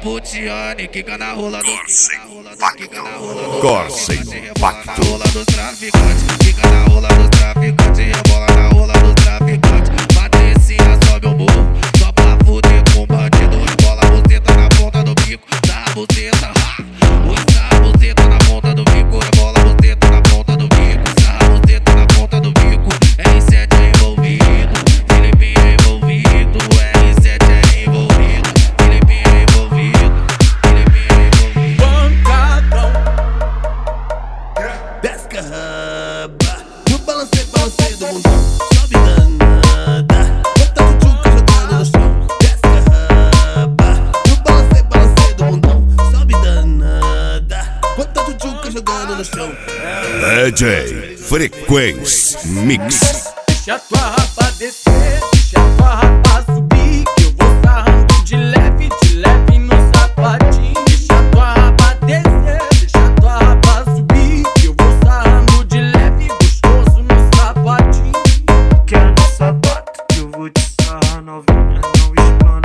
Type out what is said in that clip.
putiane, quica na rola do Corsa Impacto. rola dos traficantes, fica na rola dos traficantes, rebola na rola dos traficantes. Patricinha sobe o morro, só pra fuder com bandido. Rebola a buceta na ponta do bico, dá a buceta, usa a buceta na ponta do bico. Rebola a buceta na ponta do bico, usa a buceta na ponta do bico. R7 é envolvido, Felipe é envolvido, R7 é envolvido, Felipe é envolvido, Felipe é envolvido. Pancadão. Desce raba, no balancei, balancei do mundão. Sobe danada, bota o tchuca jogando no chão. Desce raba, no balancei, balancei do mundão. Sobe danada, bota o tchuca jogando no chão. DJ Frequência Mix. Deixa tua rapa descer, deixa tua rapa subir, que eu vou sarrando de leve no sapatinho. Deixa tua rapa descer, deixa tua rapa subir, que eu vou sarrando de leve, gostoso no sapatinho. Quer no sapato que eu vou te sarrar novinha, não explana.